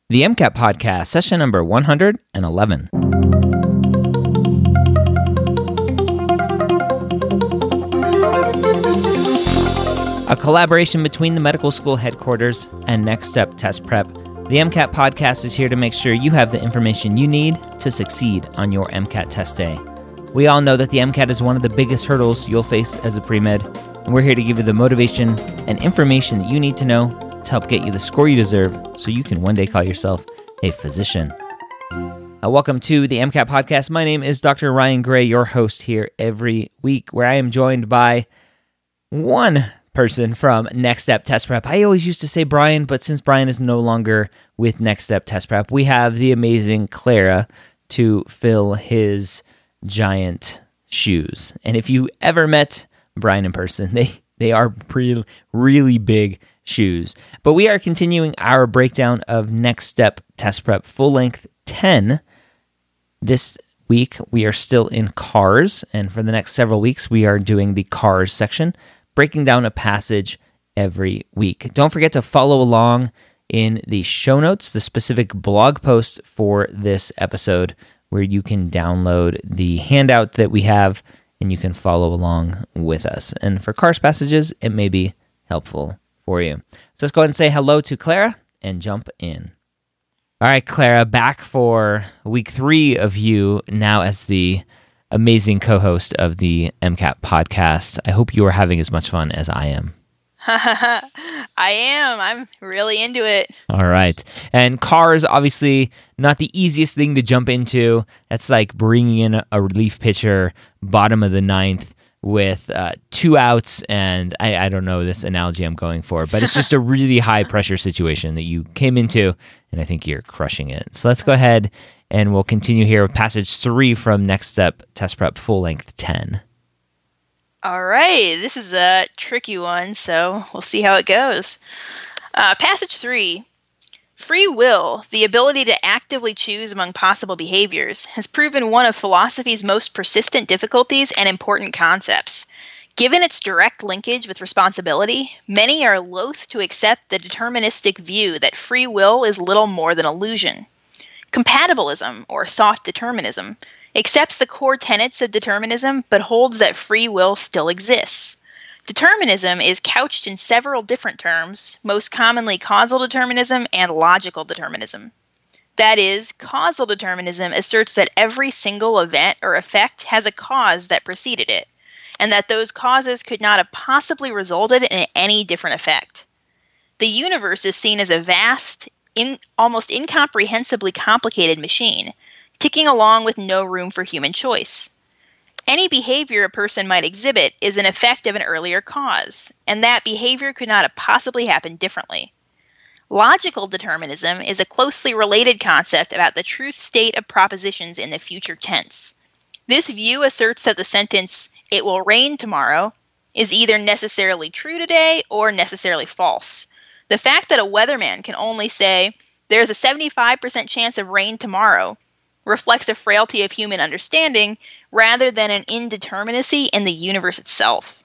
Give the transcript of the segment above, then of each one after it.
The MCAT Podcast, session number 111. A collaboration between the medical school headquarters and Next Step Test Prep. The MCAT Podcast is here to make sure you have the information you need to succeed on your MCAT test day. We all know that the MCAT is one of the biggest hurdles you'll face as a pre-med, and we're here to give you the motivation and information that you need to know to help get you the score you deserve so you can one day call yourself a physician. Welcome to the MCAT Podcast. My name is Dr. Ryan Gray, your host here every week, where I am joined by one person from Next Step Test Prep. I always used to say Brian, but since Brian is no longer with Next Step Test Prep, we have the amazing Clara to fill his giant shoes. And if you ever met Brian in person, they are really big shoes. But we are continuing our breakdown of Next Step Test Prep Full Length 10. This week, we are still in CARS, and for the next several weeks, we are doing the CARS section, breaking down a passage every week. Don't forget to follow along in the show notes, the specific blog post for this episode, where you can download the handout that we have, and you can follow along with us. And for CARS passages, it may be helpful for you. So let's go ahead and say hello to Clara and jump in. All right, Clara, back for week 3 of you now as the amazing co-host of the MCAT Podcast. I hope you are having as much fun as I am. I am. I'm really into it. All right. And CARS, obviously, not the easiest thing to jump into. That's like bringing in a relief pitcher, bottom of the 9th, with 2 outs, and I don't know this analogy I'm going for, but it's just a really high-pressure situation that you came into, and I think you're crushing it. So let's go ahead, and we'll continue here with passage 3 from Next Step Test Prep Full Length 10. All right. This is a tricky one, so we'll see how it goes. Passage 3. Free will, the ability to actively choose among possible behaviors, has proven one of philosophy's most persistent difficulties and important concepts. Given its direct linkage with responsibility, many are loath to accept the deterministic view that free will is little more than illusion. Compatibilism, or soft determinism, accepts the core tenets of determinism but holds that free will still exists. Determinism is couched in several different terms, most commonly causal determinism and logical determinism. That is, causal determinism asserts that every single event or effect has a cause that preceded it, and that those causes could not have possibly resulted in any different effect. The universe is seen as a vast, almost incomprehensibly complicated machine, ticking along with no room for human choice. Any behavior a person might exhibit is an effect of an earlier cause, and that behavior could not have possibly happened differently. Logical determinism is a closely related concept about the truth state of propositions in the future tense. This view asserts that the sentence, "it will rain tomorrow," is either necessarily true today or necessarily false. The fact that a weatherman can only say, "there's a 75% chance of rain tomorrow," reflects a frailty of human understanding rather than an indeterminacy in the universe itself.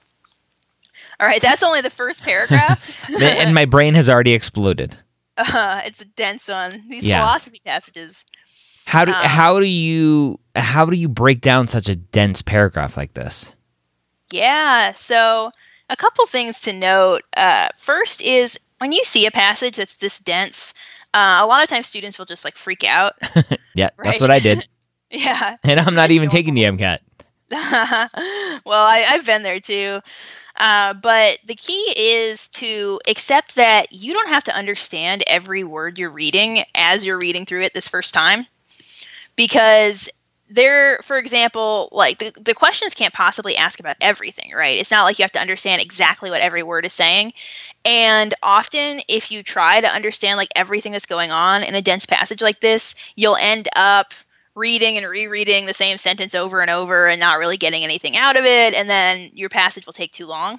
All right, that's only the first paragraph. And my brain has already exploded. It's a dense one. These philosophy passages. How do you break down such a dense paragraph like this? Yeah, so a couple things to note. First is when you see a passage that's this dense, a lot of times students will just freak out. Yeah, right? That's what I did. Yeah. And I'm not even taking the MCAT. Well, I've been there too. But the key is to accept that you don't have to understand every word you're reading as you're reading through it this first time. Because for example, the questions can't possibly ask about everything, right? It's not like you have to understand exactly what every word is saying. And often, if you try to understand everything that's going on in a dense passage like this, you'll end up reading and rereading the same sentence over and over and not really getting anything out of it, and then your passage will take too long.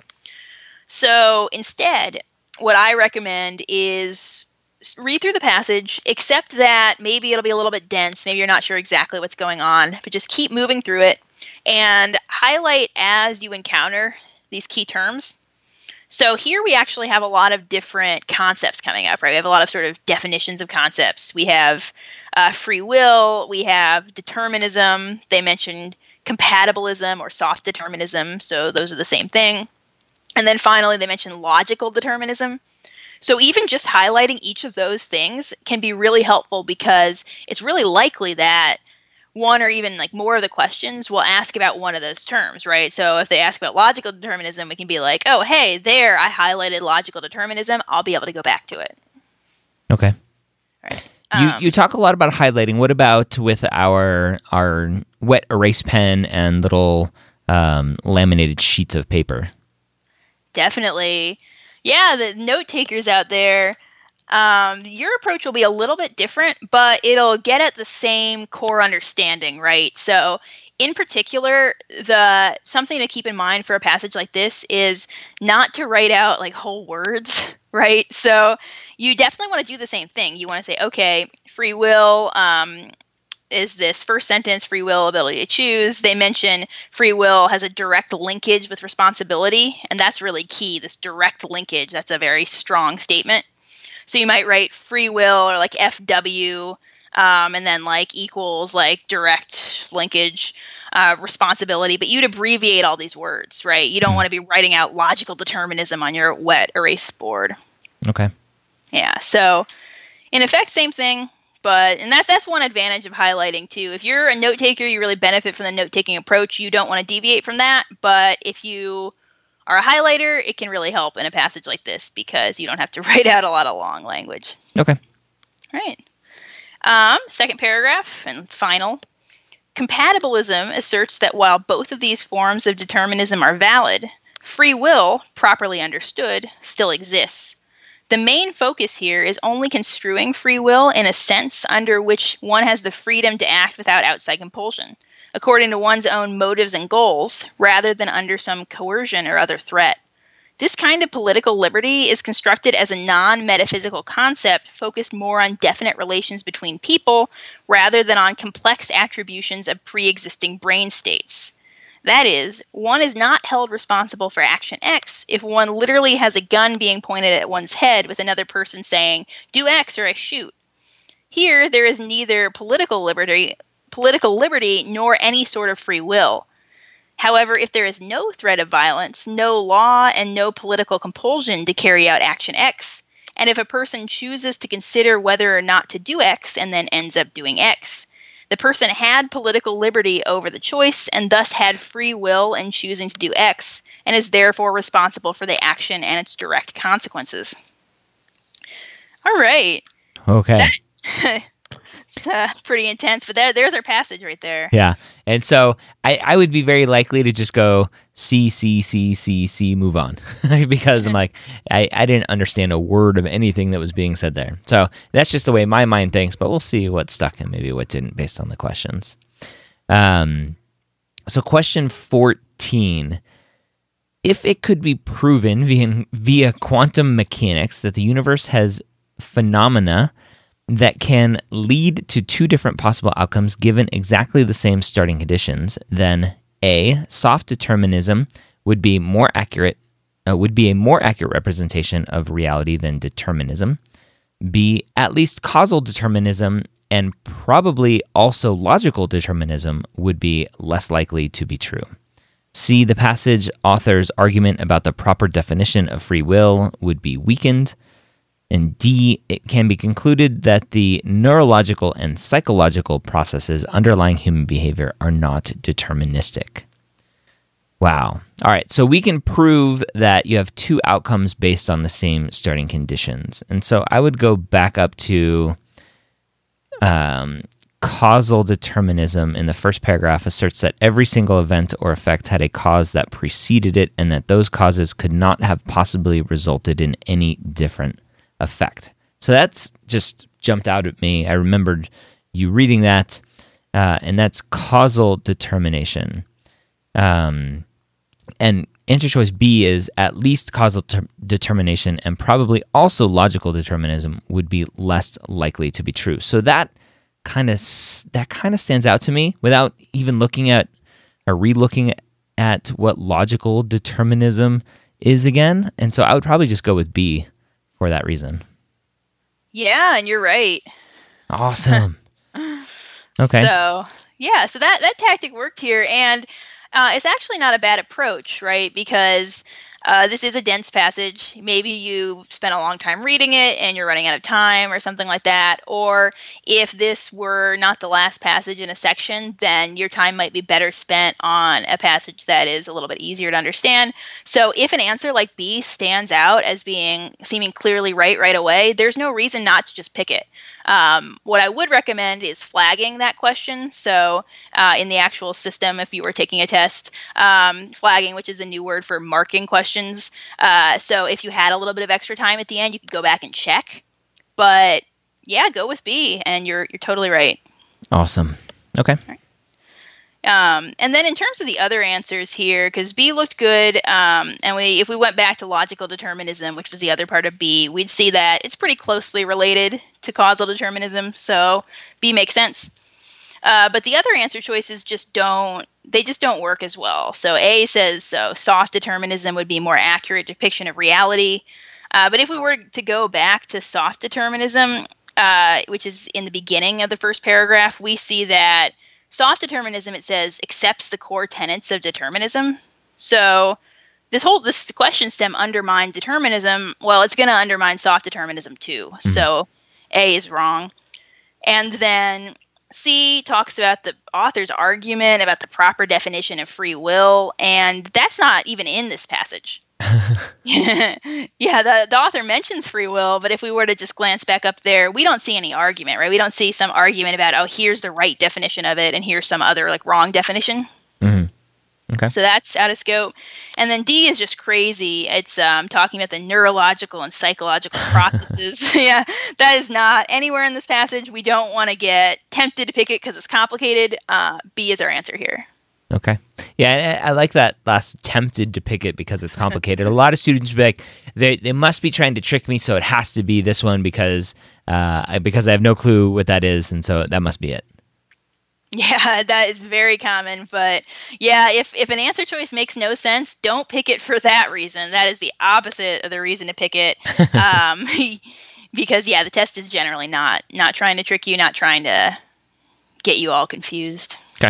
So instead, what I recommend is read through the passage, accept that maybe it'll be a little bit dense, maybe you're not sure exactly what's going on, but just keep moving through it and highlight as you encounter these key terms. So here we actually have a lot of different concepts coming up, right? We have a lot of sort of definitions of concepts. We have free will, we have determinism. They mentioned compatibilism or soft determinism, so those are the same thing. And then finally, they mentioned logical determinism. So even just highlighting each of those things can be really helpful because it's really likely that one or even like more of the questions will ask about one of those terms, right? So if they ask about logical determinism, we can be like, oh, hey, there, I highlighted logical determinism. I'll be able to go back to it. Okay. All right. You talk a lot about highlighting. What about with our wet erase pen and little laminated sheets of paper? Definitely. Yeah, the note takers out there, your approach will be a little bit different, but it'll get at the same core understanding, right? So in particular, something to keep in mind for a passage like this is not to write out like whole words, right? So you definitely want to do the same thing. You want to say, okay, free will is this first sentence, free will, ability to choose. They mention free will has a direct linkage with responsibility, and that's really key, this direct linkage. That's a very strong statement. So you might write free will or like FW, and then like equals like direct linkage, responsibility, but you'd abbreviate all these words, right? You don't want to be writing out logical determinism on your wet erase board. Okay. Yeah, so in effect, same thing, and that's one advantage of highlighting too. If you're a note taker, you really benefit from the note-taking approach. You don't want to deviate from that, but if you are a highlighter, it can really help in a passage like this because you don't have to write out a lot of long language. Okay. All right. Second paragraph and final. Compatibilism asserts that while both of these forms of determinism are valid, free will, properly understood, still exists. The main focus here is only construing free will in a sense under which one has the freedom to act without outside compulsion, according to one's own motives and goals, rather than under some coercion or other threat. This kind of political liberty is constructed as a non-metaphysical concept focused more on definite relations between people rather than on complex attributions of pre-existing brain states. That is, one is not held responsible for action X if one literally has a gun being pointed at one's head with another person saying, do X or I shoot. Here, there is neither political liberty nor any sort of free will. However, if there is no threat of violence, no law, and no political compulsion to carry out action X, and if a person chooses to consider whether or not to do X and then ends up doing X, the person had political liberty over the choice and thus had free will in choosing to do X and is therefore responsible for the action and its direct consequences. All right. Okay. It's pretty intense, but there's our passage right there. Yeah. And so I would be very likely to just go C, move on. Because I'm like, I didn't understand a word of anything that was being said there. So that's just the way my mind thinks, but we'll see what stuck and maybe what didn't based on the questions. So question 14. If it could be proven via quantum mechanics that the universe has phenomena that can lead to two different possible outcomes given exactly the same starting conditions, then A, soft determinism would be a more accurate representation of reality than determinism. B, at least causal determinism and probably also logical determinism would be less likely to be true. C, the passage author's argument about the proper definition of free will would be weakened. And D, it can be concluded that the neurological and psychological processes underlying human behavior are not deterministic. Wow. All right, so we can prove that you have two outcomes based on the same starting conditions. And so I would go back up to causal determinism in the first paragraph asserts that every single event or effect had a cause that preceded it and that those causes could not have possibly resulted in any different effect. So that's just jumped out at me. I remembered you reading that, and that's causal determination. And answer choice B is at least causal determination and probably also logical determinism would be less likely to be true. So that kind of stands out to me without even looking at or re-looking at what logical determinism is again. And so I would probably just go with B for that reason. Yeah, and you're right. Awesome. Okay. So that tactic worked here, and it's actually not a bad approach, right? Because this is a dense passage. Maybe you spent a long time reading it and you're running out of time or something like that. Or if this were not the last passage in a section, then your time might be better spent on a passage that is a little bit easier to understand. So if an answer like B stands out as seeming clearly right away, there's no reason not to just pick it. What I would recommend is flagging that question. So in the actual system, if you were taking a test, flagging, which is a new word for marking questions. So if you had a little bit of extra time at the end, you could go back and check. But yeah, go with B, and you're totally right. Awesome. Okay. All right. And then in terms of the other answers here, because B looked good, and if we went back to logical determinism, which was the other part of B, we'd see that it's pretty closely related to causal determinism, so B makes sense. But the other answer choices just don't work as well. So A says soft determinism would be a more accurate depiction of reality. But if we were to go back to soft determinism, which is in the beginning of the first paragraph, we see that soft determinism, it says, accepts the core tenets of determinism. So this question stem undermine determinism. Well, it's going to undermine soft determinism too. Mm-hmm. So A is wrong. And then C talks about the author's argument about the proper definition of free will, and that's not even in this passage. Yeah, the author mentions free will, but if we were to just glance back up there, we don't see any argument, right? We don't see some argument about, oh, here's the right definition of it, and here's some other wrong definition. Mm-hmm. Okay. So that's out of scope. And then D is just crazy. It's talking about the neurological and psychological processes. Yeah, that is not anywhere in this passage. We don't want to get tempted to pick it because it's complicated. B is our answer here. Okay. Yeah, I like that last tempted to pick it because it's complicated. A lot of students would be like, they must be trying to trick me, so it has to be this one because I have no clue what that is, and so that must be it. Yeah, that is very common. But yeah, if an answer choice makes no sense, don't pick it for that reason. That is the opposite of the reason to pick it. Because, yeah, the test is generally not trying to trick you, not trying to get you all confused. Okay.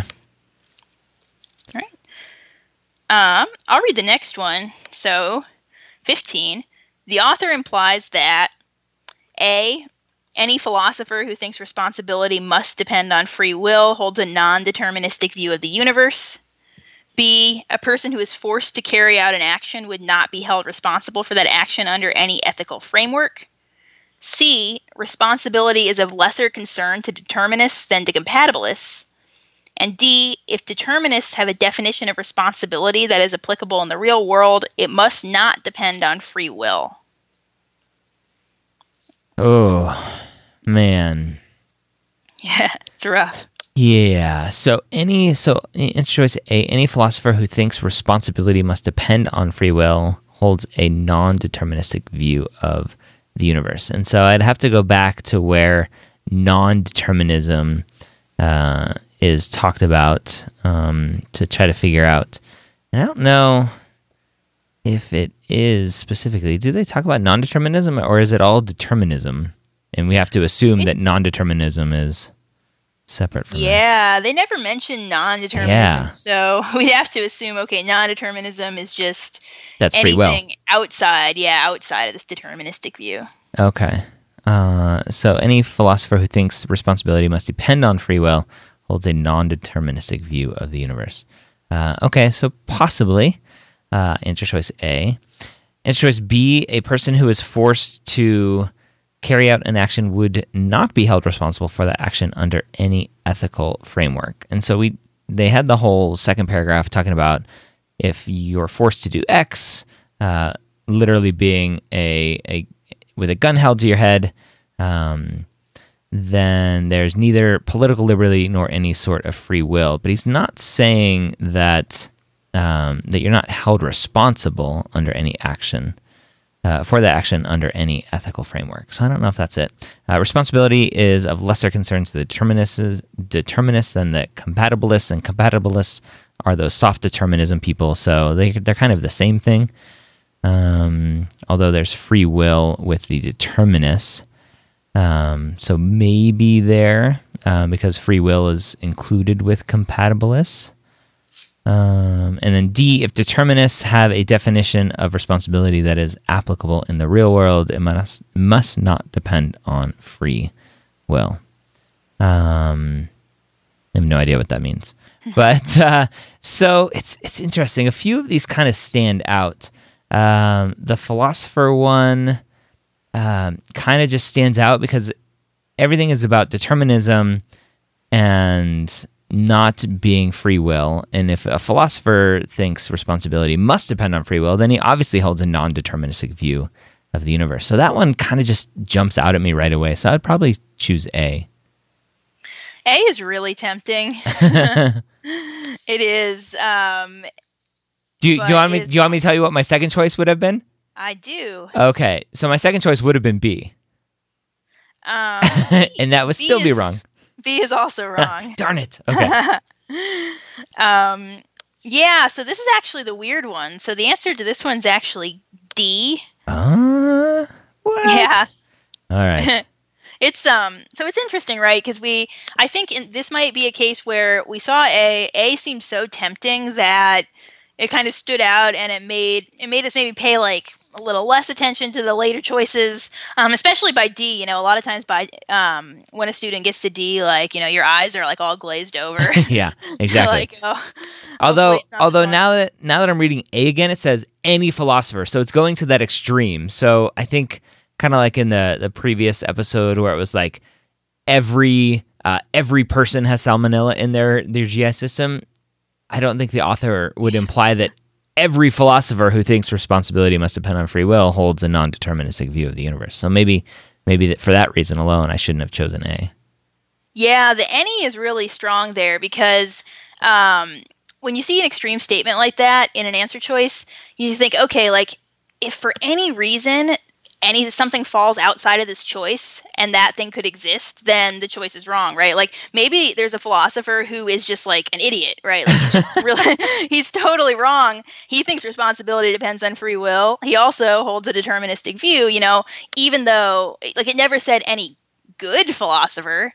All right. I'll read the next one. So, 15. The author implies that A, any philosopher who thinks responsibility must depend on free will holds a non-deterministic view of the universe. B, a person who is forced to carry out an action would not be held responsible for that action under any ethical framework. C, responsibility is of lesser concern to determinists than to compatibilists. And D, if determinists have a definition of responsibility that is applicable in the real world, it must not depend on free will. Oh, man. Yeah, it's rough. Yeah. So answer choice A, any philosopher who thinks responsibility must depend on free will holds a non-deterministic view of the universe. And so I'd have to go back to where non-determinism is talked about to try to figure out. And I don't know if it is specifically. Do they talk about non-determinism, or is it all determinism? And we have to assume that non-determinism is separate from that. They never mention non-determinism. Yeah. So we'd have to assume, okay, non-determinism is just that's anything free will. outside of this deterministic view. Okay. So any philosopher who thinks responsibility must depend on free will holds a non-deterministic view of the universe. Okay, so possibly answer choice A. Answer choice B, a person who is forced to carry out an action would not be held responsible for that action under any ethical framework. And so they had the whole second paragraph talking about if you're forced to do X, literally being with a gun held to your head, then there's neither political liberty nor any sort of free will. But he's not saying that you're not held responsible under any action for that action under any ethical framework. So I don't know if that's it. Responsibility is of lesser concern to the determinists than the compatibilists, and compatibilists are those soft determinism people. So they're kind of the same thing. Although there's free will with the determinists. So maybe there, because free will is included with compatibilists. And then D, if determinists have a definition of responsibility that is applicable in the real world, it must not depend on free will. I have no idea what that means. But so it's interesting. A few of these kind of stand out. The philosopher one kind of just stands out because everything is about determinism and not being free will. And if a philosopher thinks responsibility must depend on free will, then he obviously holds a non-deterministic view of the universe. So that one kind of just jumps out at me right away. So I'd probably choose A. A is really tempting. It is. Do you want me to tell you what my second choice would have been? I do. Okay, so my second choice would have been B. And that would still be wrong. B is also wrong. Darn it. Okay. Yeah, so this is actually the weird one. So the answer to this one's actually D. What? Yeah. All right. It's so it's interesting, right? Because I think this might be a case where we saw A. A seemed so tempting that it kind of stood out, and it made us maybe pay like a little less attention to the later choices, especially by D. A lot of times by when a student gets to D, like your eyes are like all glazed over. Yeah, exactly. Like, although now that I'm reading A again, it says any philosopher, so it's going to that extreme. So I think kind of like in the previous episode where it was like every person has salmonella in their GI system. I don't think the author would imply that every philosopher who thinks responsibility must depend on free will holds a non-deterministic view of the universe. So maybe for that reason alone, I shouldn't have chosen A. Yeah, the any is really strong there because when you see an extreme statement like that in an answer choice, you think, okay, like if for any reason something falls outside of this choice and that thing could exist, then the choice is wrong, right? Like maybe there's a philosopher who is just like an idiot, right? Like he's just really, he's totally wrong. He thinks responsibility depends on free will. He also holds a deterministic view, even though like it never said any good philosopher.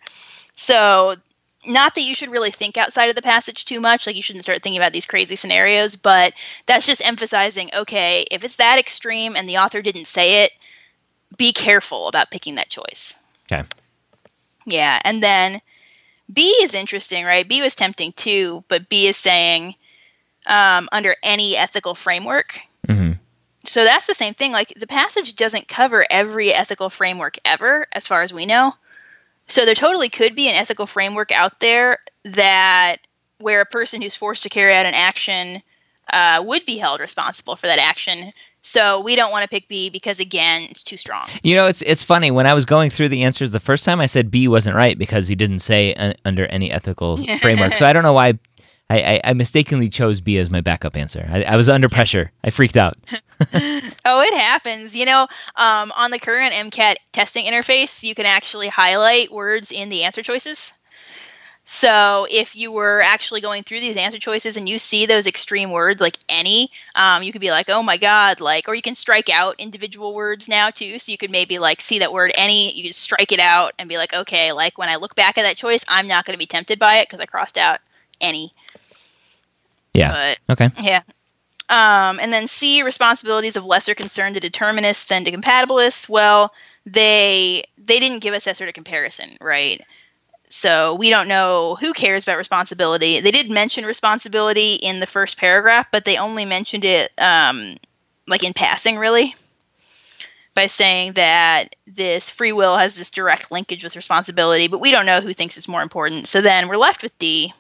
So not that you should really think outside of the passage too much, like you shouldn't start thinking about these crazy scenarios, but that's just emphasizing, okay, if it's that extreme and the author didn't say it, be careful about picking that choice. Okay. Yeah, and then B is interesting, right? B was tempting too, but B is saying under any ethical framework. Mm-hmm. So that's the same thing. Like the passage doesn't cover every ethical framework ever, as far as we know. So there totally could be an ethical framework out there that where a person who's forced to carry out an action would be held responsible for that action. So we don't want to pick B because, again, it's too strong. It's funny. When I was going through the answers the first time, I said B wasn't right because he didn't say under any ethical framework. So I don't know why I mistakenly chose B as my backup answer. I was under pressure. I freaked out. Oh, it happens. On the current MCAT testing interface, you can actually highlight words in the answer choices. So if you were actually going through these answer choices and you see those extreme words like any, you could be like, oh my God, like, or you can strike out individual words now too. So you could maybe like see that word any, you could strike it out and be like, okay, like when I look back at that choice, I'm not going to be tempted by it because I crossed out any. Yeah. But, okay. Yeah. And then C, responsibilities of lesser concern to determinists than to compatibilists. Well, they didn't give us that sort of comparison, right? So we don't know who cares about responsibility. They did mention responsibility in the first paragraph, but they only mentioned it like in passing, really, by saying that this free will has this direct linkage with responsibility, but we don't know who thinks it's more important. So then we're left with D.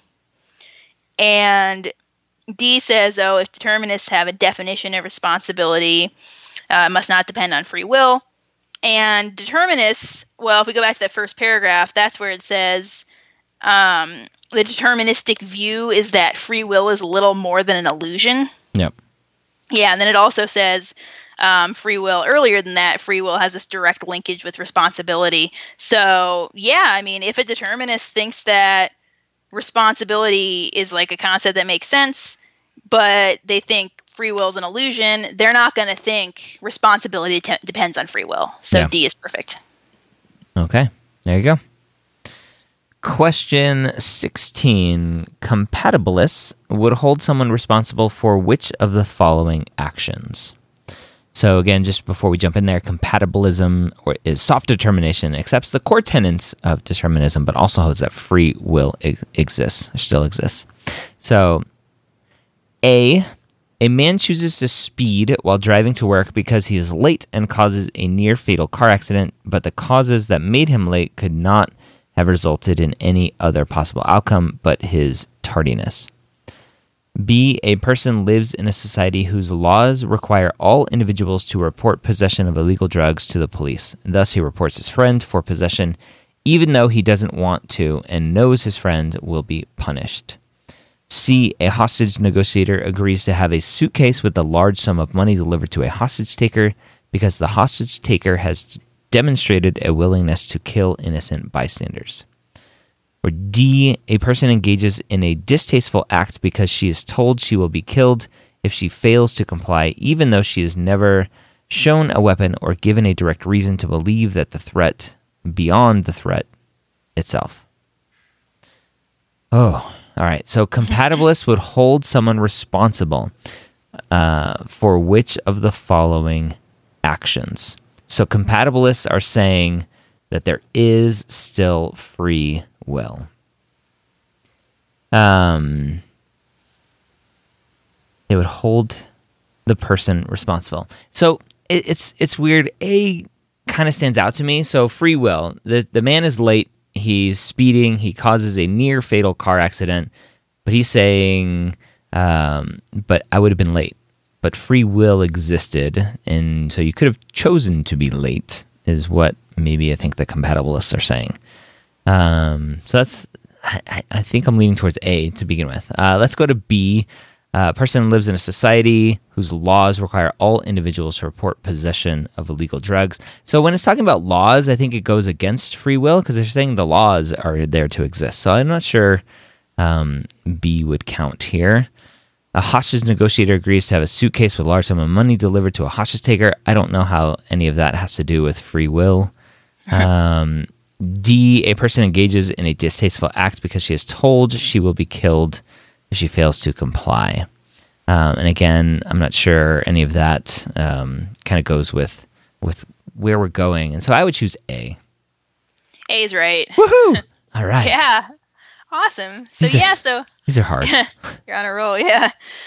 And D says, if determinists have a definition of responsibility, it must not depend on free will. And determinists, well, if we go back to that first paragraph, that's where it says the deterministic view is that free will is little more than an illusion. Yep. Yeah, and then it also says free will, earlier than that, free will has this direct linkage with responsibility. So, yeah, I mean, if a determinist thinks that responsibility is like a concept that makes sense, but they think free will is an illusion, they're not going to think responsibility depends on free will. So D is perfect. Okay, there you go. Question 16. Compatibilists would hold someone responsible for which of the following actions? So again, just before we jump in there, compatibilism is soft determination, accepts the core tenets of determinism, but also holds that free will exists, or still exists. So A man chooses to speed while driving to work because he is late and causes a near-fatal car accident, but the causes that made him late could not have resulted in any other possible outcome but his tardiness. B, a person lives in a society whose laws require all individuals to report possession of illegal drugs to the police. Thus, he reports his friend for possession, even though he doesn't want to and knows his friend will be punished. C, a hostage negotiator agrees to have a suitcase with a large sum of money delivered to a hostage taker because the hostage taker has demonstrated a willingness to kill innocent bystanders. Or D, a person engages in a distasteful act because she is told she will be killed if she fails to comply, even though she has never shown a weapon or given a direct reason to believe that the threat beyond the threat itself. Oh, all right. So compatibilists would hold someone responsible for which of the following actions? So compatibilists are saying that there is still free will. They would hold the person responsible. So it's weird. A kind of stands out to me. So free will. The man is late. He's speeding. He causes a near fatal car accident. But he's saying, but I would have been late. But free will existed, and so you could have chosen to be late, is what maybe I think the compatibilists are saying. So that's, I think I'm leaning towards A to begin with. Let's go to B. A person lives in a society whose laws require all individuals to report possession of illegal drugs. So when it's talking about laws, I think it goes against free will because they're saying the laws are there to exist. So I'm not sure B would count here. A hostage negotiator agrees to have a suitcase with a large sum of money delivered to a hostage taker. I don't know how any of that has to do with free will. D, a person engages in a distasteful act because she is told she will be killed if she fails to comply. And again, I'm not sure any of that kind of goes with where we're going. And so I would choose A. A is right. Woohoo! All right. Yeah. Awesome. So these are hard. You're on a roll, yeah.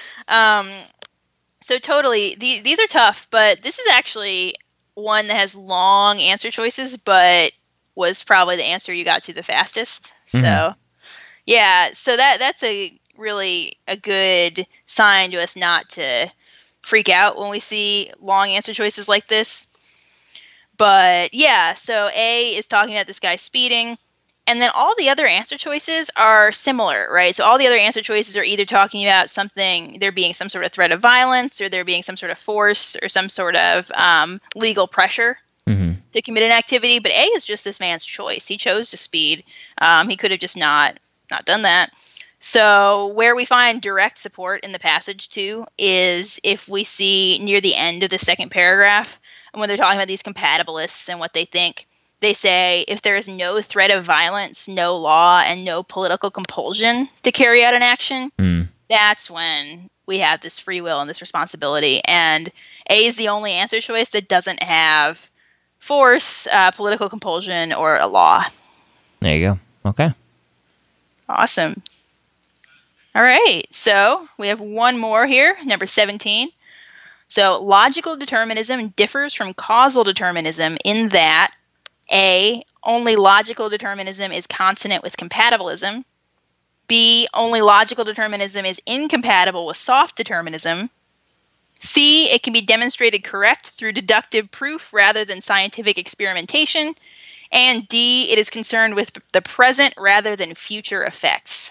So totally, these are tough, but this is actually one that has long answer choices, but was probably the answer you got to the fastest. So, yeah, so that's a really a good sign to us not to freak out when we see long answer choices like this. But yeah, so A is talking about this guy speeding. And then all the other answer choices are similar, right? So all the other answer choices are either talking about something, there being some sort of threat of violence, or there being some sort of force, or some sort of legal pressure to commit an activity. But A is just this man's choice. He chose to speed. He could have just not done that. So where we find direct support in the passage, too, is if we see near the end of the second paragraph, and when they're talking about these compatibilists and what they think, they say, if there is no threat of violence, no law, and no political compulsion to carry out an action, that's when we have this free will and this responsibility. And A is the only answer choice that doesn't have force, political compulsion, or a law. There you go. Okay. Awesome. All right. So we have one more here, number 17. So logical determinism differs from causal determinism in that A, only logical determinism is consonant with compatibilism. B, only logical determinism is incompatible with soft determinism. C, it can be demonstrated correct through deductive proof rather than scientific experimentation. And D, it is concerned with the present rather than future effects.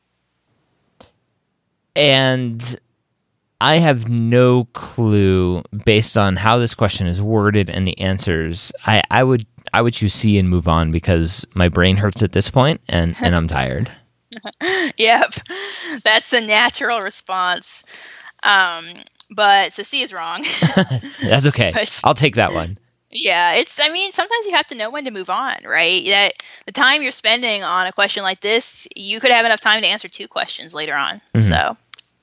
And I have no clue, based on how this question is worded and the answers. I would choose C and move on because my brain hurts at this point and I'm tired. Yep, that's the natural response. But so C is wrong. That's okay. I'll take that one. Yeah, sometimes you have to know when to move on, right? That the time you're spending on a question like this, you could have enough time to answer 2 questions later on. So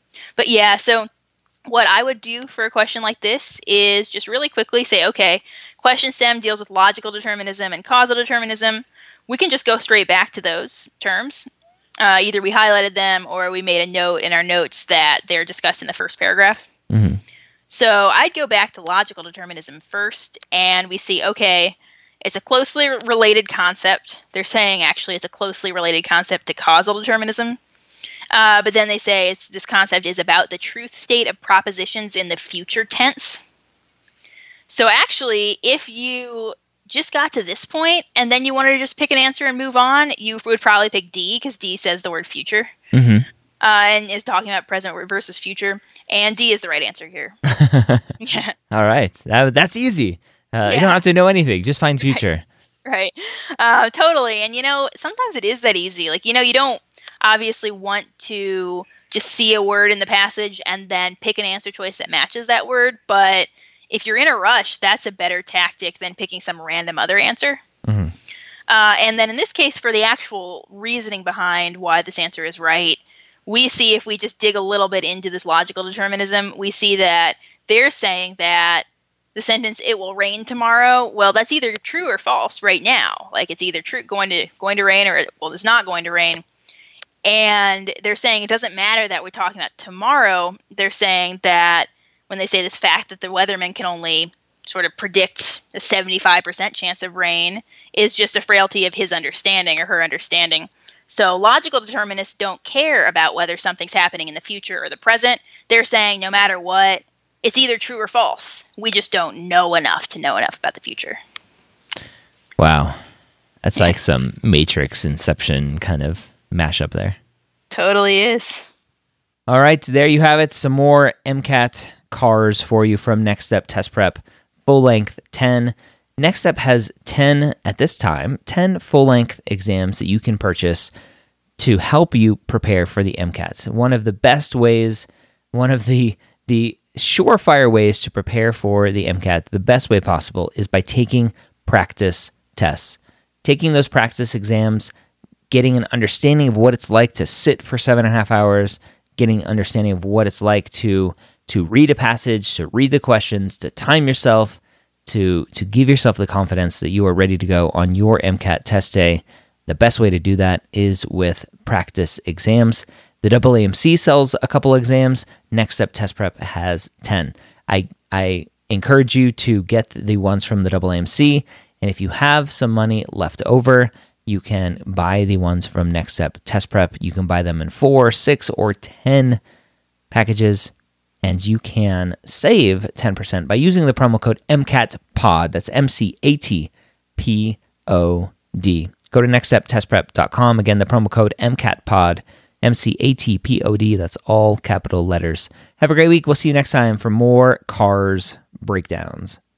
what I would do for a question like this is just really quickly say, okay, question stem deals with logical determinism and causal determinism. We can just go straight back to those terms. Either we highlighted them or we made a note in our notes that they're discussed in the first paragraph. Mm-hmm. So I'd go back to logical determinism first, and we see, okay, it's a closely related concept. They're saying, actually, it's a closely related concept to causal determinism. But then they say this concept is about the truth state of propositions in the future tense. So actually, if you just got to this point, and then you wanted to just pick an answer and move on, you would probably pick D, because D says the word future. Mm-hmm. And is talking about present versus future, and D is the right answer here. Yeah. All right, that's easy. You don't have to know anything; just find future. Right. Totally. And sometimes it is that easy. Like you don't obviously want to just see a word in the passage and then pick an answer choice that matches that word. But if you're in a rush, that's a better tactic than picking some random other answer. Mm-hmm. And then in this case, for the actual reasoning behind why this answer is right, we see, if we just dig a little bit into this logical determinism, we see that they're saying that the sentence "it will rain tomorrow," well, that's either true or false right now. Like it's either true, going to rain, or it's not going to rain. And they're saying it doesn't matter that we're talking about tomorrow. They're saying that when they say this fact that the weatherman can only sort of predict a 75% chance of rain is just a frailty of his understanding or her understanding. So logical determinists don't care about whether something's happening in the future or the present. They're saying no matter what, it's either true or false. We just don't know enough to know enough about the future. Wow. That's like some Matrix Inception kind of mashup there. Totally is. All right, there you have it. Some more MCAT cars for you from Next Step Test Prep. Full length 10. Next Step has 10 full-length exams that you can purchase to help you prepare for the MCATs. One of the best ways, one of the surefire ways to prepare for the MCAT, the best way possible, is by taking practice tests. Taking those practice exams, getting an understanding of what it's like to sit for 7.5 hours, getting an understanding of what it's like to read a passage, to read the questions, to time yourself, to give yourself the confidence that you are ready to go on your MCAT test day. The best way to do that is with practice exams. The AAMC sells a couple exams. Next Step Test Prep has 10. I encourage you to get the ones from the AAMC, and if you have some money left over, you can buy the ones from Next Step Test Prep. You can buy them in 4, 6, or 10 packages, and you can save 10% by using the promo code MCATPOD. That's MCATPOD. Go to nextsteptestprep.com. Again, the promo code MCATPOD, MCATPOD. That's all capital letters. Have a great week. We'll see you next time for more Cars Breakdowns.